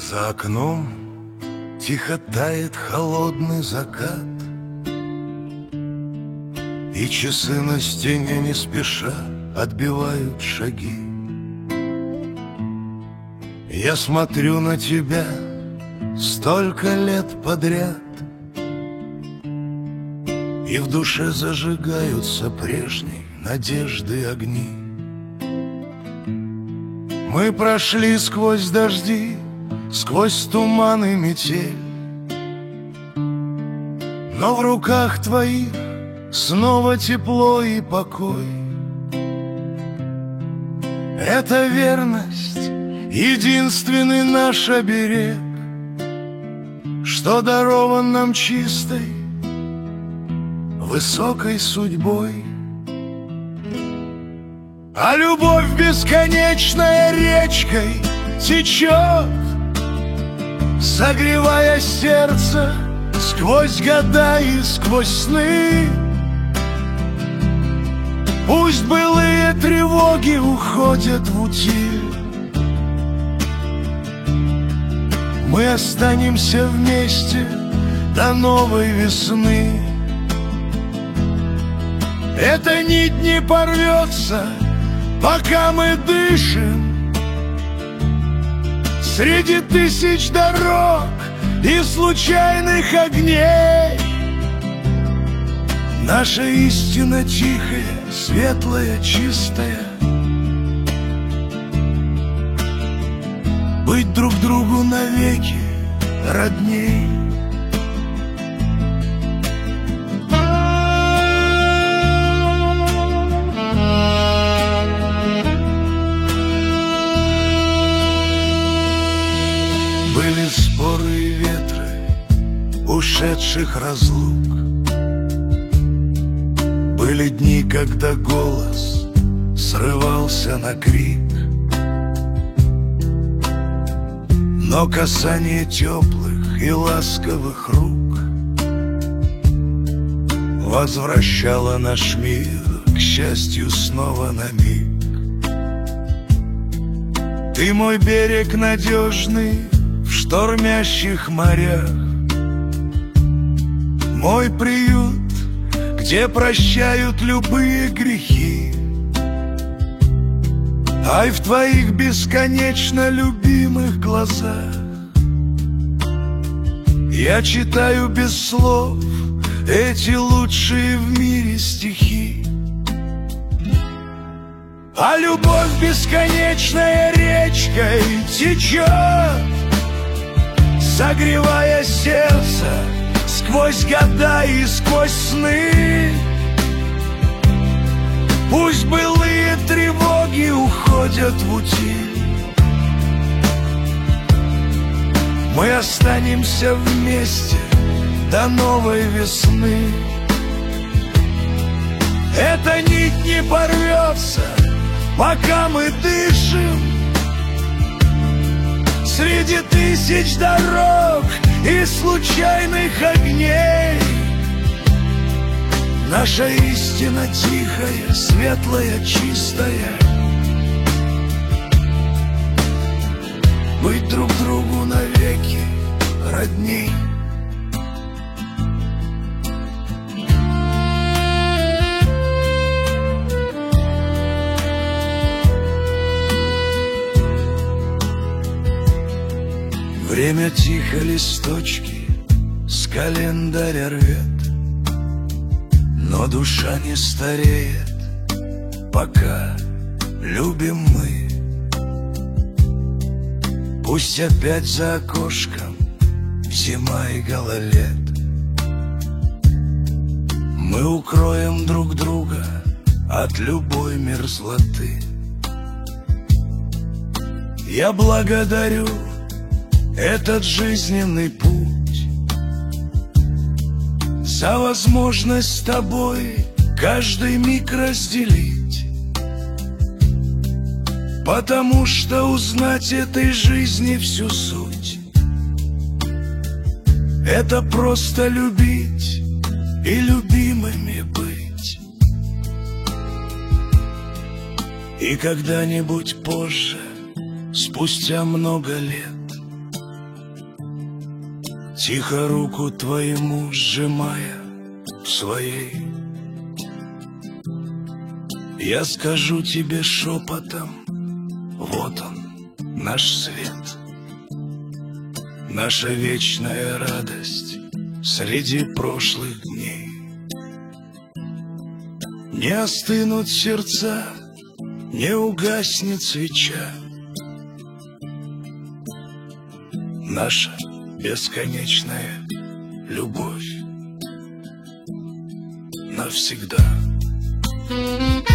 За окном тихо тает холодный закат, и часы на стене не спеша отбивают шаги. Я смотрю на тебя столько лет подряд, и в душе зажигаются прежние надежды огни. Мы прошли сквозь дожди, сквозь туман и метель, но в руках твоих снова тепло и покой. Это верность, единственный наш оберег, что дарован нам чистой, высокой судьбой. А любовь бесконечной речкой течет, согревая сердце сквозь года и сквозь сны. Пусть былые тревоги уходят в утиль, мы останемся вместе до новой весны. Эта нить не порвется, пока мы дышим, среди тысяч дорог и случайных огней. Наша истина тихая, светлая, чистая, быть друг другу навеки родней. Были споры и ветры ушедших разлук, были дни, когда голос срывался на крик, но касание теплых и ласковых рук возвращало наш мир к счастью снова на миг. Ты мой берег надежный в штормящих морях, мой приют, где прощают любые грехи. Ай, в твоих бесконечно любимых глазах я читаю без слов эти лучшие в мире стихи. А любовь бесконечной речкой течет, согревая сердце сквозь года и сквозь сны. Пусть былые тревоги уходят в утиль, мы останемся вместе до новой весны. Эта нить не порвется, пока мы дышим, среди тысяч дорог и случайных огней. Наша истина тихая, светлая, чистая, быть друг другу навеки родней. Время тихо листочки с календаря рвет, но душа не стареет, пока любим мы. Пусть опять за окошком зима и гололед, мы укроем друг друга от любой мерзлоты. Я благодарю этот жизненный путь за возможность с тобой каждый миг разделить, потому что узнать этой жизни всю суть — это просто любить и любимыми быть. И когда-нибудь позже, спустя много лет, тихо руку твоему сжимая в своей. Я скажу тебе шепотом: вот он, наш свет, наша вечная радость среди прошлых дней. Не остынут сердца, не угаснет свеча, наша бесконечная любовь навсегда.